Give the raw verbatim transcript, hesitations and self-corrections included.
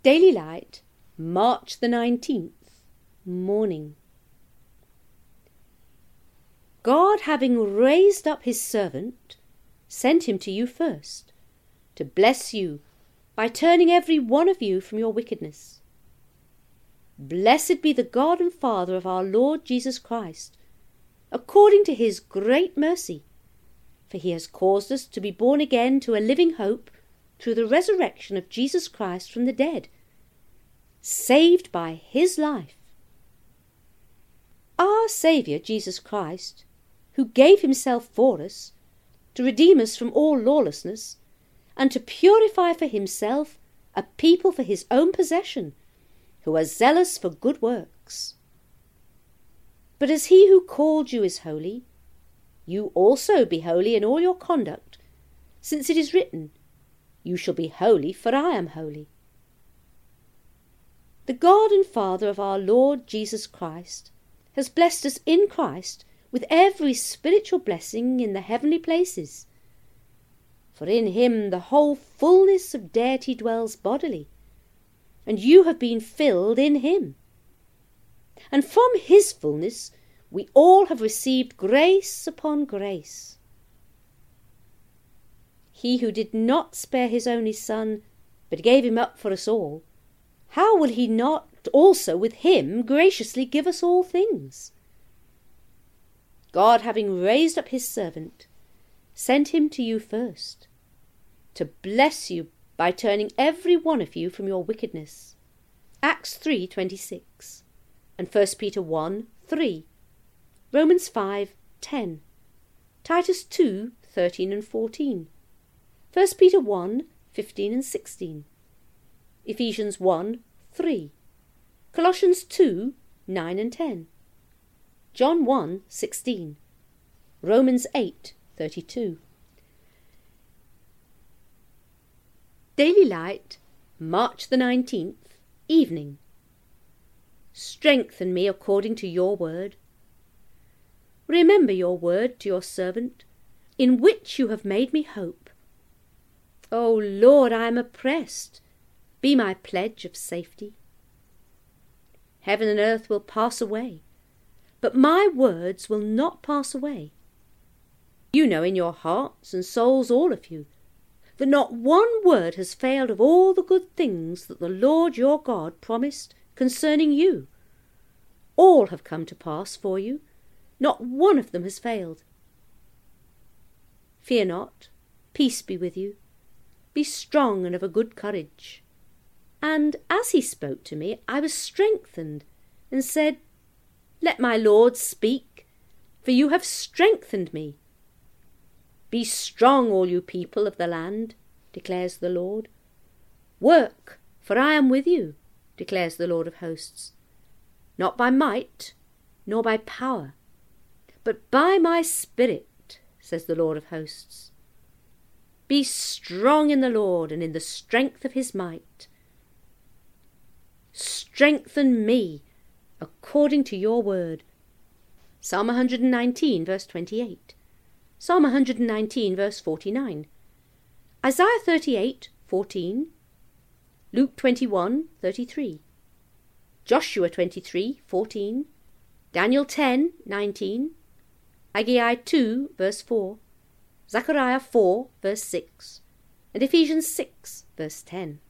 Daily Light, March the nineteenth, Morning. God, having raised up his servant, sent him to you first, to bless you by turning every one of you from your wickedness. Blessed be the God and Father of our Lord Jesus Christ, according to his great mercy, for he has caused us to be born again to a living hope through the resurrection of Jesus Christ from the dead, saved by his life. Our Saviour Jesus Christ, who gave himself for us, to redeem us from all lawlessness, and to purify for himself a people for his own possession, who are zealous for good works. But as he who called you is holy, you also be holy in all your conduct, since it is written, You shall be holy, for I am holy. The God and Father of our Lord Jesus Christ has blessed us in Christ with every spiritual blessing in the heavenly places. For in him the whole fullness of deity dwells bodily, and you have been filled in him. And from his fullness we all have received grace upon grace. He who did not spare his only Son, but gave him up for us all, how will he not also with him graciously give us all things? God, having raised up his servant, sent him to you first, to bless you by turning every one of you from your wickedness. Acts three twenty-six, and First Peter one three, Romans five ten, Titus two thirteen and fourteen, First Peter one fifteen and sixteen, Ephesians one three, Colossians two nine and ten, John one sixteen, Romans eight thirty-two. Daily Light, March the nineteenth, Evening. Strengthen me according to your word. Remember your word to your servant, in which you have made me hope. O Lord, I am oppressed. Be my pledge of safety. Heaven and earth will pass away, but my words will not pass away. You know in your hearts and souls, all of you, that not one word has failed of all the good things that the Lord your God promised concerning you. All have come to pass for you, not one of them has failed. Fear not, peace be with you. Be strong and of a good courage. And as he spoke to me, I was strengthened, and said, Let my Lord speak, for you have strengthened me. Be strong, all you people of the land, declares the Lord. Work, for I am with you, declares the Lord of hosts. Not by might, nor by power, but by my Spirit, says the Lord of hosts. Be strong in the Lord and in the strength of his might. Strengthen me according to your word. Psalm one hundred nineteen, verse twenty-eight. Psalm one hundred nineteen, verse forty-nine. Isaiah thirty-eight, fourteen. Luke twenty-one, thirty-three. Joshua twenty-three, fourteen. Daniel ten, nineteen. Haggai two, verse four. Zechariah four, verse six. And Ephesians six, verse ten.